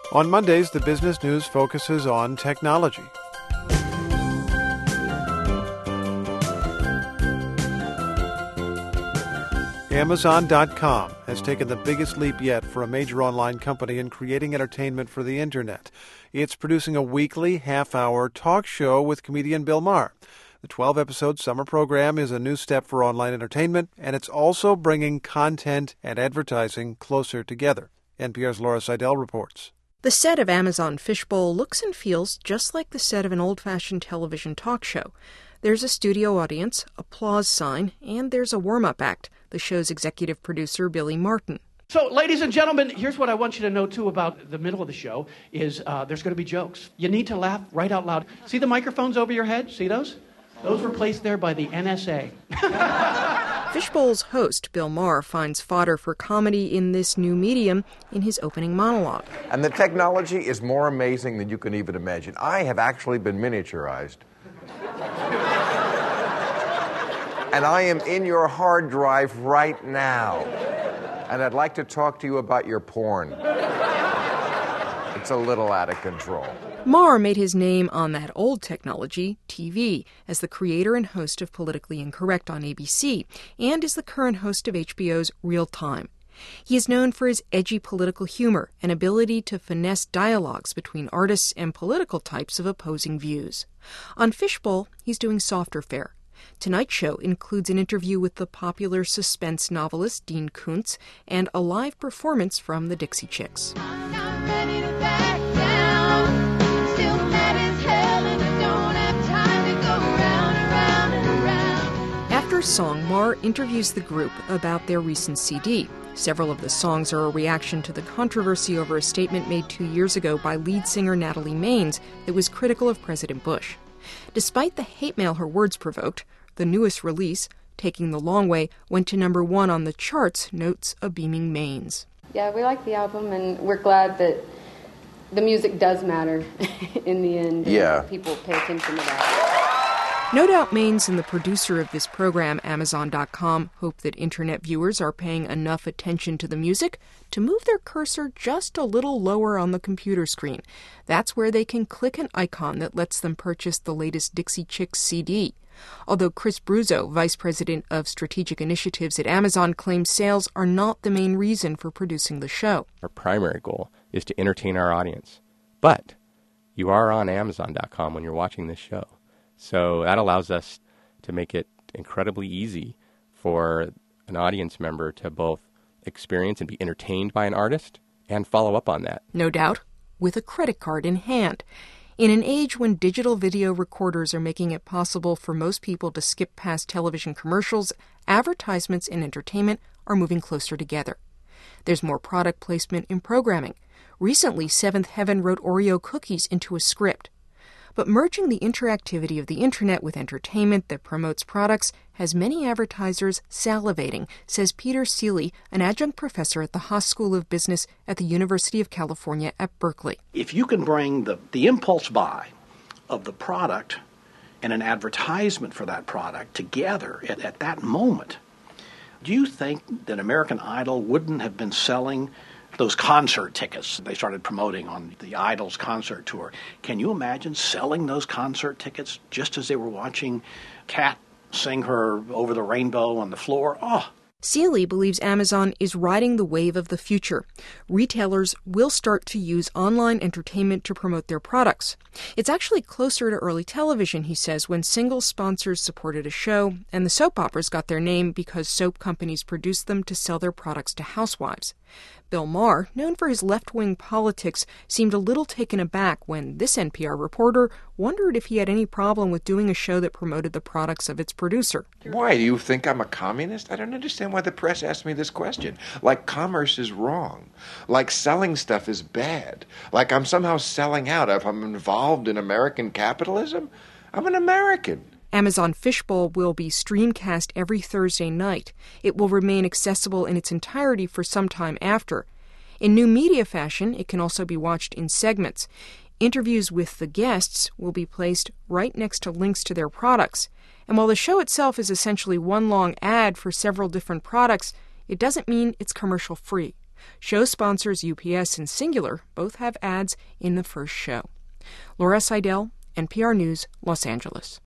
On Mondays, the business news focuses on technology. Amazon.com has taken the biggest leap yet for a major online company in creating entertainment for the Internet. It's producing a weekly half-hour talk show with comedian Bill Maher. The 12-episode summer program is a new step for online entertainment, and it's also bringing content and advertising closer together. NPR's Laura Seidel reports. The set of Amazon Fishbowl looks and feels just like the set of an old-fashioned television talk show. There's a studio audience, applause sign, and there's a warm-up act, the show's executive producer, Billy Martin. So, ladies and gentlemen, here's what I want you to know, too, about the middle of the show is there's going to be jokes. You need to laugh right out loud. See the microphones over your head? See those? Those were placed there by the NSA. Fishbowl's host, Bill Maher, finds fodder for comedy in this new medium in his opening monologue. And the technology is more amazing than you can even imagine. I have actually been miniaturized. And I am in your hard drive right now. And I'd like to talk to you about your porn. It's a little out of control. Maher made his name on that old technology, TV, as the creator and host of Politically Incorrect on ABC, and is the current host of HBO's Real Time. He is known for his edgy political humor and ability to finesse dialogues between artists and political types of opposing views. On Fishbowl, he's doing softer fare. Tonight's show includes an interview with the popular suspense novelist Dean Koontz and a live performance from the Dixie Chicks. After song, Maher interviews the group about their recent CD. Several of the songs are a reaction to the controversy over a statement made 2 years ago by lead singer Natalie Maines that was critical of President Bush. Despite the hate mail her words provoked, the newest release, Taking the Long Way, went to number 1 on the charts, notes a beaming Maines. Yeah, we like the album, and we're glad that the music does matter in the end. Yeah. People pay attention to that. No doubt Maines and the producer of this program, Amazon.com, hope that Internet viewers are paying enough attention to the music to move their cursor just a little lower on the computer screen. That's where they can click an icon that lets them purchase the latest Dixie Chicks CD. Although Chris Bruzzo, vice president of strategic initiatives at Amazon, claims sales are not the main reason for producing the show. Our primary goal is to entertain our audience. But you are on Amazon.com when you're watching this show. So that allows us to make it incredibly easy for an audience member to both experience and be entertained by an artist and follow up on that. No doubt, with a credit card in hand. In an age when digital video recorders are making it possible for most people to skip past television commercials, advertisements and entertainment are moving closer together. There's more product placement in programming. Recently, Seventh Heaven wrote Oreo cookies into a script. But merging the interactivity of the Internet with entertainment that promotes products has many advertisers salivating, says Peter Seeley, an adjunct professor at the Haas School of Business at the University of California at Berkeley. If you can bring the impulse buy of the product and an advertisement for that product together at that moment, do you think that American Idol wouldn't have been selling those concert tickets they started promoting on the Idols concert tour? Can you imagine selling those concert tickets just as they were watching Kat sing her Over the Rainbow on the floor? Oh. Seeley believes Amazon is riding the wave of the future. Retailers will start to use online entertainment to promote their products. It's actually closer to early television, he says, when single sponsors supported a show, and the soap operas got their name because soap companies produced them to sell their products to housewives. Bill Maher, known for his left-wing politics, seemed a little taken aback when this NPR reporter wondered if he had any problem with doing a show that promoted the products of its producer. Why? Do you think I'm a communist? I don't understand why the press asked me this question. Like commerce is wrong. Like selling stuff is bad. Like I'm somehow selling out if I'm involved in American capitalism? I'm an American. Amazon Fishbowl will be streamcast every Thursday night. It will remain accessible in its entirety for some time after. In new media fashion, it can also be watched in segments. Interviews with the guests will be placed right next to links to their products. And while the show itself is essentially one long ad for several different products, it doesn't mean it's commercial-free. Show sponsors UPS and Singular both have ads in the first show. Laura Seidel, NPR News, Los Angeles.